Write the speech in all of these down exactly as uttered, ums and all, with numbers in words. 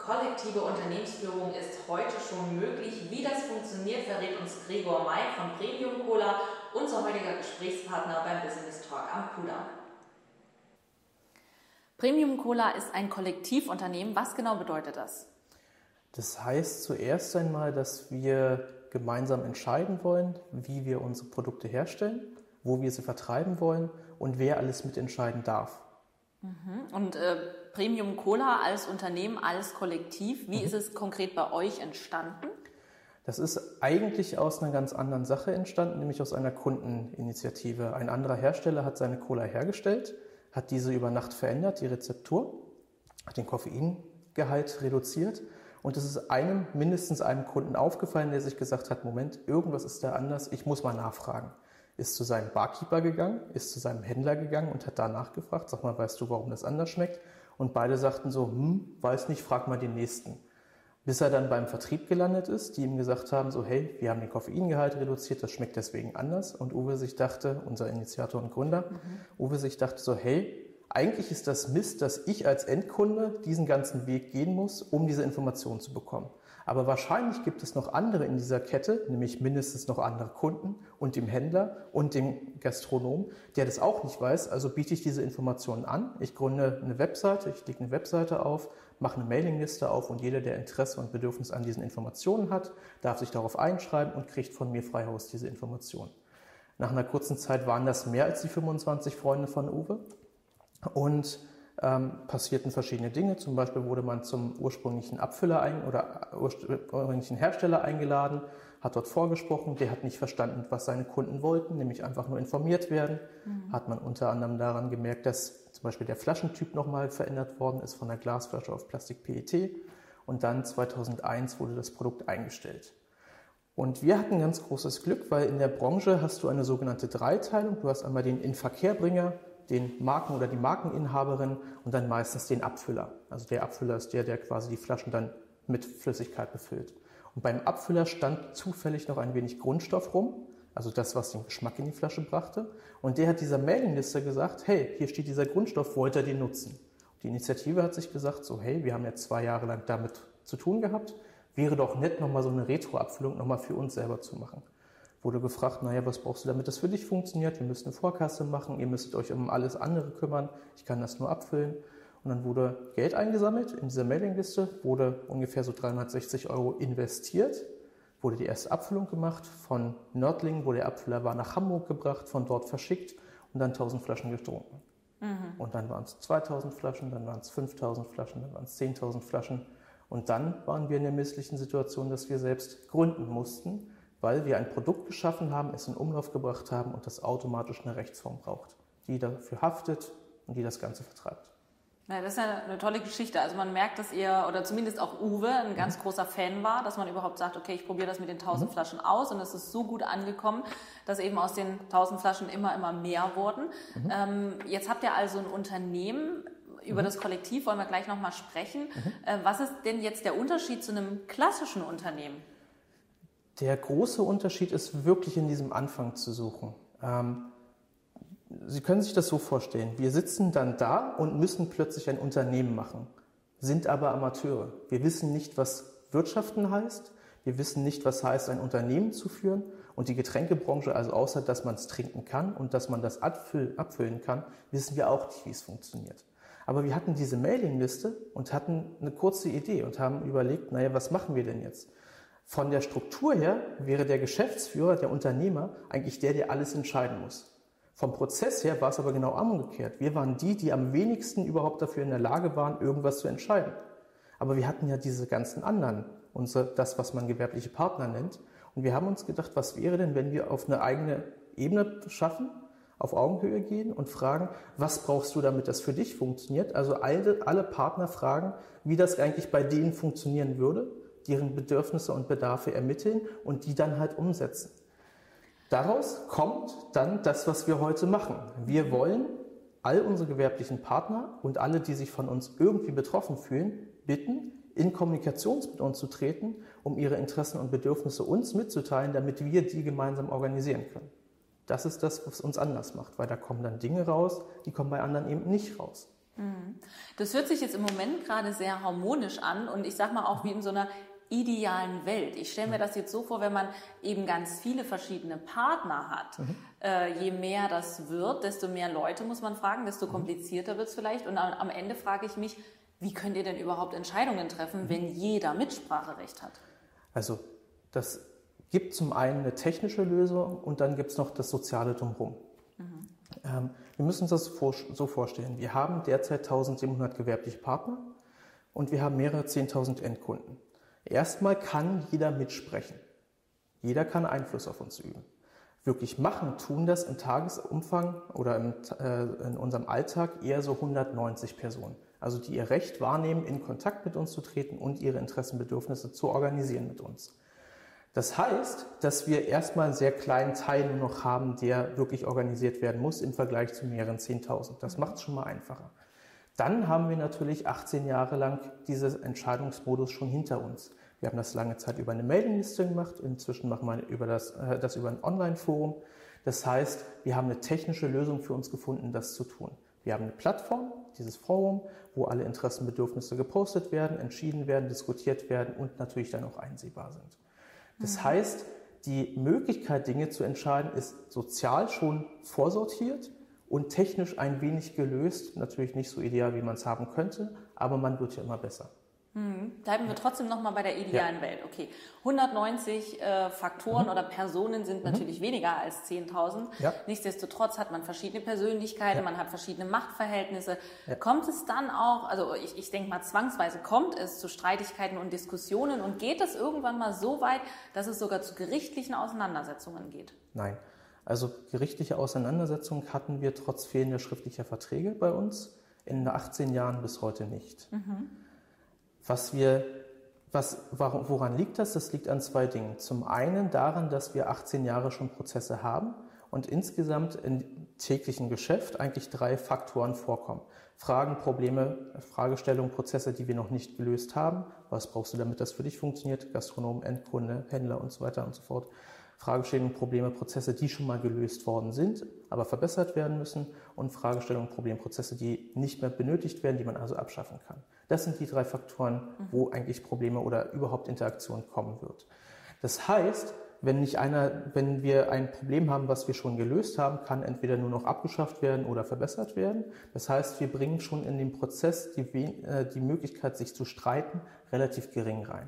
Kollektive Unternehmensführung ist heute schon möglich. Wie das funktioniert, verrät uns Gregor May von Premium Cola, unser heutiger Gesprächspartner beim Business Talk am Kudamm. Premium Cola ist ein Kollektivunternehmen. Was genau bedeutet das? Das heißt zuerst einmal, dass wir gemeinsam entscheiden wollen, wie wir unsere Produkte herstellen, wo wir sie vertreiben wollen und wer alles mitentscheiden darf. Mhm. Und äh, Premium Cola als Unternehmen, als Kollektiv, wie mhm. ist es konkret bei euch entstanden? Das ist eigentlich aus einer ganz anderen Sache entstanden, nämlich aus einer Kundeninitiative. Ein anderer Hersteller hat seine Cola hergestellt, hat diese über Nacht verändert, die Rezeptur, hat den Koffeingehalt reduziert und es ist einem, mindestens einem Kunden aufgefallen, der sich gesagt hat, Moment, irgendwas ist da anders, ich muss mal nachfragen. Ist zu seinem Barkeeper gegangen, ist zu seinem Händler gegangen und hat da nachgefragt, sag mal, weißt du, warum das anders schmeckt? Und beide sagten so, hm, weiß nicht, frag mal den Nächsten. Bis er dann beim Vertrieb gelandet ist, die ihm gesagt haben, so hey, wir haben den Koffeingehalt reduziert, das schmeckt deswegen anders. Und Uwe sich dachte, unser Initiator und Gründer, mhm. Uwe sich dachte so, hey, eigentlich ist das Mist, dass ich als Endkunde diesen ganzen Weg gehen muss, um diese Information zu bekommen. Aber wahrscheinlich gibt es noch andere in dieser Kette, nämlich mindestens noch andere Kunden und dem Händler und dem Gastronom, der das auch nicht weiß. Also biete ich diese Informationen an. Ich gründe eine Webseite, ich lege eine Webseite auf, mache eine Mailingliste auf und jeder, der Interesse und Bedürfnis an diesen Informationen hat, darf sich darauf einschreiben und kriegt von mir frei Haus diese Informationen. Nach einer kurzen Zeit waren das mehr als die fünfundzwanzig Freunde von Uwe und Ähm, passierten verschiedene Dinge. Zum Beispiel wurde man zum ursprünglichen Abfüller ein, oder ursprünglichen Hersteller eingeladen, hat dort vorgesprochen. Der hat nicht verstanden, was seine Kunden wollten, nämlich einfach nur informiert werden. Mhm. Hat man unter anderem daran gemerkt, dass zum Beispiel der Flaschentyp nochmal verändert worden ist von der Glasflasche auf Plastik-P E T. Und dann zweitausendeins wurde das Produkt eingestellt. Und wir hatten ganz großes Glück, weil in der Branche hast du eine sogenannte Dreiteilung. Du hast einmal den Inverkehrbringer, den Marken- oder die Markeninhaberin und dann meistens den Abfüller. Also der Abfüller ist der, der quasi die Flaschen dann mit Flüssigkeit befüllt. Und beim Abfüller stand zufällig noch ein wenig Grundstoff rum, also das, was den Geschmack in die Flasche brachte. Und der hat dieser Mailingliste gesagt, hey, hier steht dieser Grundstoff, wollt ihr den nutzen? Und die Initiative hat sich gesagt, so hey, wir haben ja zwei Jahre lang damit zu tun gehabt, wäre doch nett, nochmal so eine Retro-Abfüllung nochmal für uns selber zu machen. Wurde gefragt, naja, was brauchst du, damit das für dich funktioniert? Wir müssen eine Vorkasse machen, ihr müsst euch um alles andere kümmern, ich kann das nur abfüllen. Und dann wurde Geld eingesammelt in dieser Mailingliste, wurde ungefähr so dreihundertsechzig Euro investiert, wurde die erste Abfüllung gemacht, von Nördlingen, wo der Abfüller war, nach Hamburg gebracht, von dort verschickt und dann tausend Flaschen getrunken. Mhm. Und dann waren es zweitausend Flaschen, dann waren es fünftausend Flaschen, dann waren es zehntausend Flaschen. Und dann waren wir in der misslichen Situation, dass wir selbst gründen mussten, weil wir ein Produkt geschaffen haben, es in Umlauf gebracht haben und das automatisch eine Rechtsform braucht, die dafür haftet und die das Ganze vertreibt. Ja, das ist ja eine tolle Geschichte. Also man merkt, dass ihr, oder zumindest auch Uwe, ein ganz mhm. großer Fan war, dass man überhaupt sagt, okay, ich probiere das mit den tausend mhm. Flaschen aus und es ist so gut angekommen, dass eben aus den tausend Flaschen immer, immer mehr wurden. Mhm. Ähm, jetzt habt ihr also ein Unternehmen. Über mhm. das Kollektiv wollen wir gleich nochmal sprechen. Mhm. Äh, was ist denn jetzt der Unterschied zu einem klassischen Unternehmen? Der große Unterschied ist wirklich in diesem Anfang zu suchen. Ähm, Sie können sich das so vorstellen. Wir sitzen dann da und müssen plötzlich ein Unternehmen machen, sind aber Amateure. Wir wissen nicht, was Wirtschaften heißt. Wir wissen nicht, was heißt, ein Unternehmen zu führen. Und die Getränkebranche, also außer, dass man es trinken kann und dass man das abfüllen, abfüllen kann, wissen wir auch nicht, wie es funktioniert. Aber wir hatten diese Mailingliste und hatten eine kurze Idee und haben überlegt, naja, was machen wir denn jetzt? Von der Struktur her wäre der Geschäftsführer, der Unternehmer, eigentlich der, der alles entscheiden muss. Vom Prozess her war es aber genau umgekehrt. Wir waren die, die am wenigsten überhaupt dafür in der Lage waren, irgendwas zu entscheiden. Aber wir hatten ja diese ganzen anderen, unsere, das, was man gewerbliche Partner nennt. Und wir haben uns gedacht, was wäre denn, wenn wir auf eine eigene Ebene schaffen, auf Augenhöhe gehen und fragen, was brauchst du, damit das für dich funktioniert? Also alle, alle Partner fragen, wie das eigentlich bei denen funktionieren würde, deren Bedürfnisse und Bedarfe ermitteln und die dann halt umsetzen. Daraus kommt dann das, was wir heute machen. Wir wollen all unsere gewerblichen Partner und alle, die sich von uns irgendwie betroffen fühlen, bitten, in Kommunikation mit uns zu treten, um ihre Interessen und Bedürfnisse uns mitzuteilen, damit wir die gemeinsam organisieren können. Das ist das, was uns anders macht, weil da kommen dann Dinge raus, die kommen bei anderen eben nicht raus. Das hört sich jetzt im Moment gerade sehr harmonisch an und ich sag mal auch wie in so einer idealen Welt. Ich stelle mir das jetzt so vor, wenn man eben ganz viele verschiedene Partner hat. Mhm. Äh, je mehr das wird, desto mehr Leute muss man fragen, desto komplizierter wird es vielleicht. Und am, am Ende frage ich mich, wie könnt ihr denn überhaupt Entscheidungen treffen, mhm. wenn jeder Mitspracherecht hat? Also das gibt zum einen eine technische Lösung und dann gibt es noch das Soziale drumherum. Mhm. Ähm, wir müssen uns das vor, so vorstellen. Wir haben derzeit eintausendsiebenhundert gewerbliche Partner und wir haben mehrere zehntausend Endkunden. Erstmal kann jeder mitsprechen. Jeder kann Einfluss auf uns üben. Wirklich machen, tun das im Tagesumfang oder im, äh, in unserem Alltag eher so hundertneunzig Personen. Also die ihr Recht wahrnehmen, in Kontakt mit uns zu treten und ihre Interessen und Bedürfnisse zu organisieren mit uns. Das heißt, dass wir erstmal einen sehr kleinen Teil nur noch haben, der wirklich organisiert werden muss im Vergleich zu mehreren zehntausend. Das macht es schon mal einfacher. Dann haben wir natürlich achtzehn Jahre lang diesen Entscheidungsmodus schon hinter uns. Wir haben das lange Zeit über eine Mailingliste gemacht, inzwischen machen wir über das, äh, das über ein Online-Forum. Das heißt, wir haben eine technische Lösung für uns gefunden, das zu tun. Wir haben eine Plattform, dieses Forum, wo alle Interessen und Bedürfnisse gepostet werden, entschieden werden, diskutiert werden und natürlich dann auch einsehbar sind. Das mhm. heißt, die Möglichkeit, Dinge zu entscheiden, ist sozial schon vorsortiert und technisch ein wenig gelöst. Natürlich nicht so ideal, wie man es haben könnte, aber man wird ja immer besser. Hm. Bleiben wir trotzdem nochmal bei der idealen ja. Welt. Okay, hundertneunzig äh, Faktoren mhm. oder Personen sind mhm. natürlich weniger als zehntausend. Ja. Nichtsdestotrotz hat man verschiedene Persönlichkeiten, ja. man hat verschiedene Machtverhältnisse. Ja. Kommt es dann auch, also ich, ich denke mal zwangsweise, kommt es zu Streitigkeiten und Diskussionen und geht es irgendwann mal so weit, dass es sogar zu gerichtlichen Auseinandersetzungen geht? Nein. Also gerichtliche Auseinandersetzungen hatten wir trotz fehlender schriftlicher Verträge bei uns in achtzehn Jahren bis heute nicht. Mhm. Was wir, was, woran liegt das? Das liegt an zwei Dingen. Zum einen daran, dass wir achtzehn Jahre schon Prozesse haben und insgesamt im täglichen Geschäft eigentlich drei Faktoren vorkommen. Fragen, Probleme, Fragestellungen, Prozesse, die wir noch nicht gelöst haben. Was brauchst du, damit das für dich funktioniert? Gastronom, Endkunde, Händler und so weiter und so fort. Fragestellungen, Probleme, Prozesse, die schon mal gelöst worden sind, aber verbessert werden müssen und Fragestellungen, Probleme, Prozesse, die nicht mehr benötigt werden, die man also abschaffen kann. Das sind die drei Faktoren, wo eigentlich Probleme oder überhaupt Interaktion kommen wird. Das heißt, wenn nicht einer, wenn wir ein Problem haben, was wir schon gelöst haben, kann entweder nur noch abgeschafft werden oder verbessert werden. Das heißt, wir bringen schon in den Prozess die, die Möglichkeit, sich zu streiten, relativ gering rein.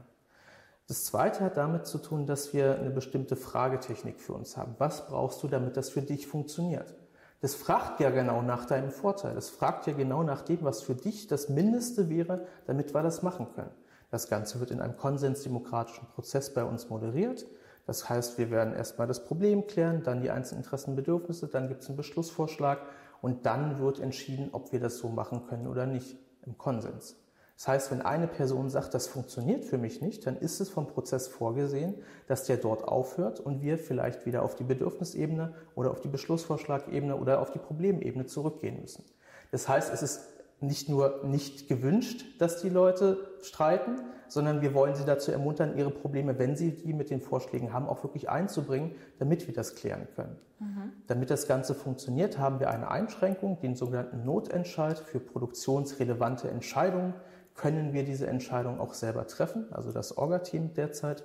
Das Zweite hat damit zu tun, dass wir eine bestimmte Fragetechnik für uns haben. Was brauchst du, damit das für dich funktioniert? Das fragt ja genau nach deinem Vorteil. Das fragt ja genau nach dem, was für dich das Mindeste wäre, damit wir das machen können. Das Ganze wird in einem konsensdemokratischen Prozess bei uns moderiert. Das heißt, wir werden erstmal das Problem klären, dann die einzelnen Interessen und Bedürfnisse, dann gibt es einen Beschlussvorschlag und dann wird entschieden, ob wir das so machen können oder nicht im Konsens. Das heißt, wenn eine Person sagt, das funktioniert für mich nicht, dann ist es vom Prozess vorgesehen, dass der dort aufhört und wir vielleicht wieder auf die Bedürfnisebene oder auf die Beschlussvorschlagebene oder auf die Problemebene zurückgehen müssen. Das heißt, es ist nicht nur nicht gewünscht, dass die Leute streiten, sondern wir wollen sie dazu ermuntern, ihre Probleme, wenn sie die mit den Vorschlägen haben, auch wirklich einzubringen, damit wir das klären können. Mhm. Damit das Ganze funktioniert, haben wir eine Einschränkung, den sogenannten Notentscheid für produktionsrelevante Entscheidungen. Können wir diese Entscheidung auch selber treffen, also das Orga-Team derzeit.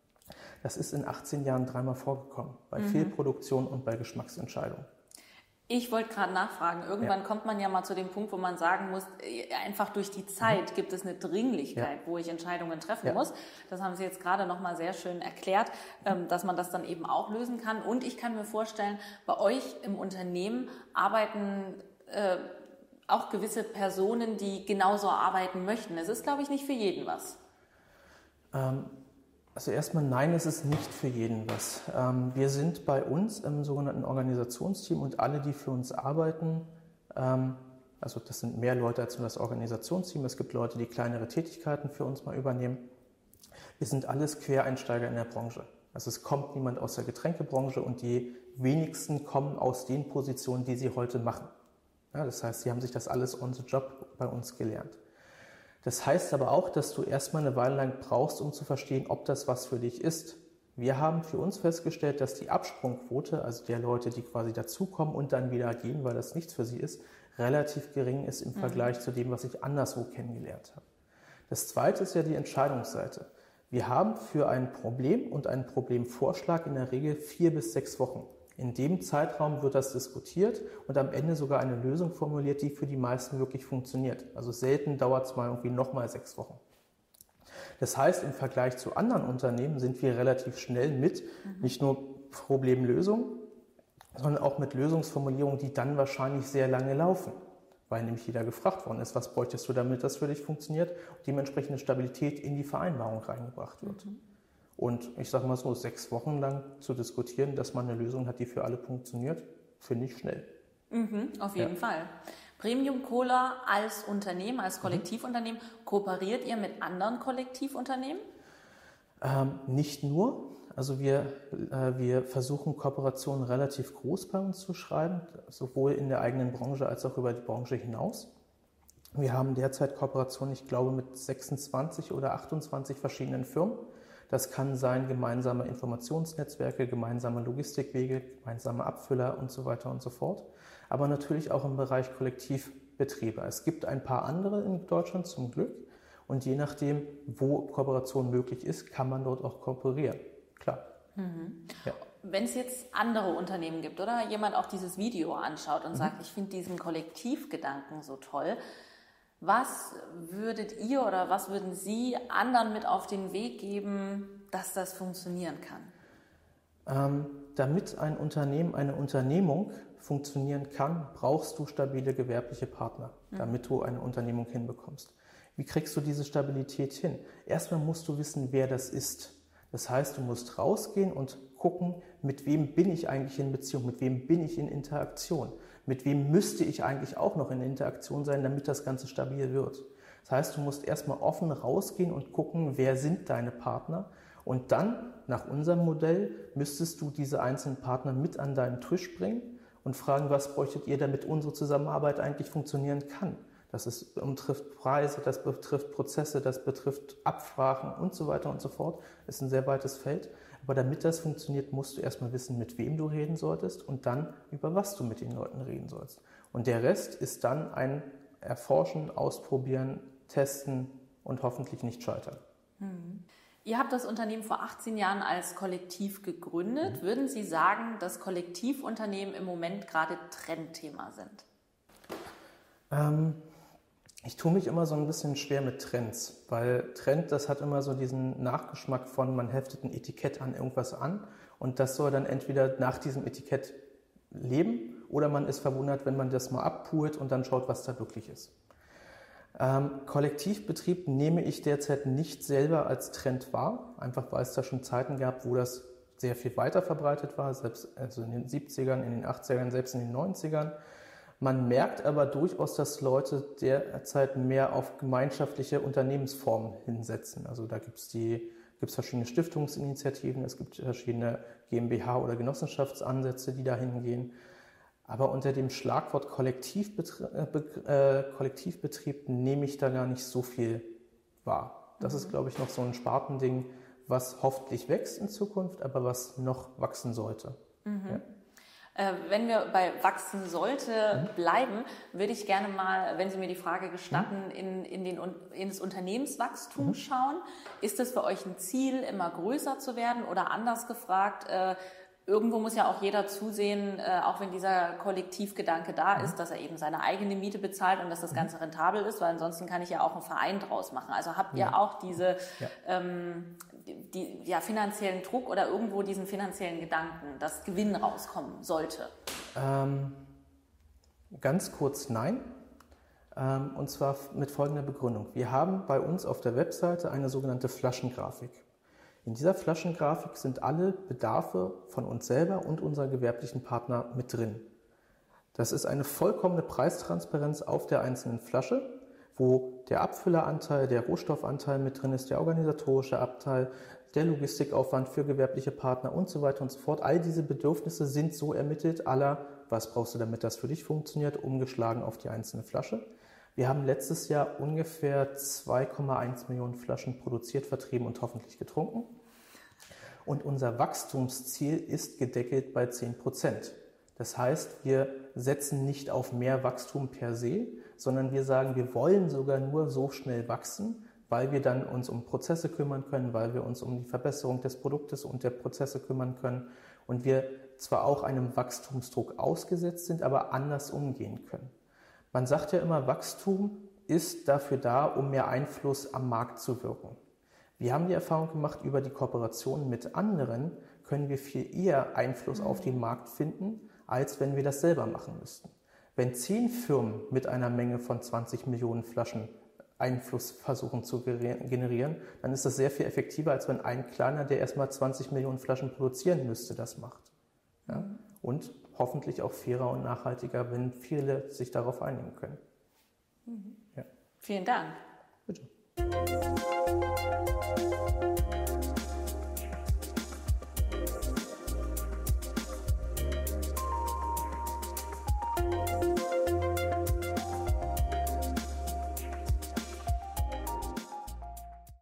Das ist in achtzehn Jahren dreimal vorgekommen, bei mhm. Fehlproduktion und bei Geschmacksentscheidungen. Ich wollte gerade nachfragen, irgendwann ja. kommt man ja mal zu dem Punkt, wo man sagen muss, einfach durch die Zeit mhm. gibt es eine Dringlichkeit, ja. wo ich Entscheidungen treffen ja. muss. Das haben Sie jetzt gerade noch mal sehr schön erklärt, mhm. dass man das dann eben auch lösen kann. Und ich kann mir vorstellen, bei euch im Unternehmen arbeiten äh, auch gewisse Personen, die genauso arbeiten möchten. Es ist, glaube ich, nicht für jeden was. Ähm, also erstmal nein, es ist nicht für jeden was. Ähm, wir sind bei uns im sogenannten Organisationsteam und alle, die für uns arbeiten, ähm, also das sind mehr Leute als nur das Organisationsteam. Es gibt Leute, die kleinere Tätigkeiten für uns mal übernehmen. Wir sind alles Quereinsteiger in der Branche. Also es kommt niemand aus der Getränkebranche und die wenigsten kommen aus den Positionen, die sie heute machen. Ja, das heißt, sie haben sich das alles on the job bei uns gelernt. Das heißt aber auch, dass du erstmal eine Weile lang brauchst, um zu verstehen, ob das was für dich ist. Wir haben für uns festgestellt, dass die Absprungquote, also der Leute, die quasi dazukommen und dann wieder gehen, weil das nichts für sie ist, relativ gering ist im mhm. Vergleich zu dem, was ich anderswo kennengelernt habe. Das zweite ist ja die Entscheidungsseite. Wir haben für ein Problem und einen Problemvorschlag in der Regel vier bis sechs Wochen. In dem Zeitraum wird das diskutiert und am Ende sogar eine Lösung formuliert, die für die meisten wirklich funktioniert. Also selten dauert es mal irgendwie nochmal sechs Wochen. Das heißt, im Vergleich zu anderen Unternehmen sind wir relativ schnell mit mhm. nicht nur Problemlösung, sondern auch mit Lösungsformulierungen, die dann wahrscheinlich sehr lange laufen. Weil nämlich jeder gefragt worden ist, was bräuchtest du, damit das für dich funktioniert und dementsprechende Stabilität in die Vereinbarung reingebracht wird. Mhm. Und ich sage mal so, sechs Wochen lang zu diskutieren, dass man eine Lösung hat, die für alle funktioniert, finde ich schnell. Mhm, auf jeden ja. Fall. Premium Cola als Unternehmen, als Kollektivunternehmen, mhm. kooperiert ihr mit anderen Kollektivunternehmen? Ähm, nicht nur. Also wir, äh, wir versuchen Kooperationen relativ groß bei uns zu schreiben, sowohl in der eigenen Branche als auch über die Branche hinaus. Wir haben derzeit Kooperationen, ich glaube, mit sechsundzwanzig oder achtundzwanzig verschiedenen Firmen. Das kann sein gemeinsame Informationsnetzwerke, gemeinsame Logistikwege, gemeinsame Abfüller und so weiter und so fort. Aber natürlich auch im Bereich Kollektivbetriebe. Es gibt ein paar andere in Deutschland zum Glück und je nachdem, wo Kooperation möglich ist, kann man dort auch kooperieren. Klar. Mhm. Ja. Wenn es jetzt andere Unternehmen gibt oder jemand auch dieses Video anschaut und mhm. sagt, ich finde diesen Kollektivgedanken so toll, was würdet ihr oder was würden Sie anderen mit auf den Weg geben, dass das funktionieren kann? Ähm, damit ein Unternehmen, eine Unternehmung funktionieren kann, brauchst du stabile gewerbliche Partner, mhm. damit du eine Unternehmung hinbekommst. Wie kriegst du diese Stabilität hin? Erstmal musst du wissen, wer das ist. Das heißt, du musst rausgehen und gucken, mit wem bin ich eigentlich in Beziehung, mit wem bin ich in Interaktion, mit wem müsste ich eigentlich auch noch in Interaktion sein, damit das Ganze stabil wird. Das heißt, du musst erstmal offen rausgehen und gucken, wer sind deine Partner und dann, nach unserem Modell, müsstest du diese einzelnen Partner mit an deinen Tisch bringen und fragen, was bräuchtet ihr, damit unsere Zusammenarbeit eigentlich funktionieren kann. Das ist, betrifft Preise, das betrifft Prozesse, das betrifft Absprachen und so weiter und so fort. Das ist ein sehr weites Feld. Aber damit das funktioniert, musst du erstmal wissen, mit wem du reden solltest und dann, über was du mit den Leuten reden sollst. Und der Rest ist dann ein Erforschen, Ausprobieren, Testen und hoffentlich nicht scheitern. Hm. Ihr habt das Unternehmen vor achtzehn Jahren als Kollektiv gegründet. Mhm. Würden Sie sagen, dass Kollektivunternehmen im Moment gerade Trendthema sind? Ähm, Ich tue mich immer so ein bisschen schwer mit Trends, weil Trend, das hat immer so diesen Nachgeschmack von, man heftet ein Etikett an irgendwas an und das soll dann entweder nach diesem Etikett leben oder man ist verwundert, wenn man das mal abpult und dann schaut, was da wirklich ist. Ähm, Kollektivbetrieb nehme ich derzeit nicht selber als Trend wahr, einfach weil es da schon Zeiten gab, wo das sehr viel weiter verbreitet war, selbst also in den siebzigern, in den achtzigern, selbst in den neunzigern. Man merkt aber durchaus, dass Leute derzeit mehr auf gemeinschaftliche Unternehmensformen hinsetzen. Also da gibt es die, gibt es verschiedene Stiftungsinitiativen, es gibt verschiedene GmbH- oder Genossenschaftsansätze, die da hingehen. Aber unter dem Schlagwort Kollektivbetrieb, äh, Kollektivbetrieb nehme ich da gar nicht so viel wahr. Das mhm. ist, glaube ich, noch so ein Spartending, was hoffentlich wächst in Zukunft, aber was noch wachsen sollte. Mhm. Ja. Wenn wir bei wachsen sollte bleiben, würde ich gerne mal, wenn Sie mir die Frage gestatten, in, in, den, in das Unternehmenswachstum schauen. Ist das für euch ein Ziel, immer größer zu werden? Oder anders gefragt, äh, irgendwo muss ja auch jeder zusehen, äh, auch wenn dieser Kollektivgedanke da ist, dass er eben seine eigene Miete bezahlt und dass das Ganze rentabel ist, weil ansonsten kann ich ja auch einen Verein draus machen. Also habt ihr ja. auch diese... Ja. Ähm, Die, ja, finanziellen Druck oder irgendwo diesen finanziellen Gedanken, dass Gewinn rauskommen sollte? Ähm, ganz kurz nein. Ähm, und zwar mit folgender Begründung. Wir haben bei uns auf der Webseite eine sogenannte Flaschengrafik. In dieser Flaschengrafik sind alle Bedarfe von uns selber und unserer gewerblichen Partner mit drin. Das ist eine vollkommene Preistransparenz auf der einzelnen Flasche, wo der Abfülleranteil, der Rohstoffanteil mit drin ist, der organisatorische Abteil, der Logistikaufwand für gewerbliche Partner und so weiter und so fort. All diese Bedürfnisse sind so ermittelt, aller, was brauchst du, damit das für dich funktioniert, umgeschlagen auf die einzelne Flasche. Wir haben letztes Jahr ungefähr zwei Komma eins Millionen Flaschen produziert, vertrieben und hoffentlich getrunken. Und unser Wachstumsziel ist gedeckelt bei zehn Prozent. Das heißt, wir setzen nicht auf mehr Wachstum per se, sondern wir sagen, wir wollen sogar nur so schnell wachsen, weil wir dann uns um Prozesse kümmern können, weil wir uns um die Verbesserung des Produktes und der Prozesse kümmern können und wir zwar auch einem Wachstumsdruck ausgesetzt sind, aber anders umgehen können. Man sagt ja immer, Wachstum ist dafür da, um mehr Einfluss am Markt zu wirken. Wir haben die Erfahrung gemacht, über die Kooperation mit anderen können wir viel eher Einfluss auf den Markt finden, als wenn wir das selber machen müssten. Wenn zehn Firmen mit einer Menge von zwanzig Millionen Flaschen Einfluss versuchen zu generieren, dann ist das sehr viel effektiver, als wenn ein kleiner, der erstmal zwanzig Millionen Flaschen produzieren müsste, das macht. Ja? Und hoffentlich auch fairer und nachhaltiger, wenn viele sich darauf einigen können. Mhm. Ja. Vielen Dank. Bitte.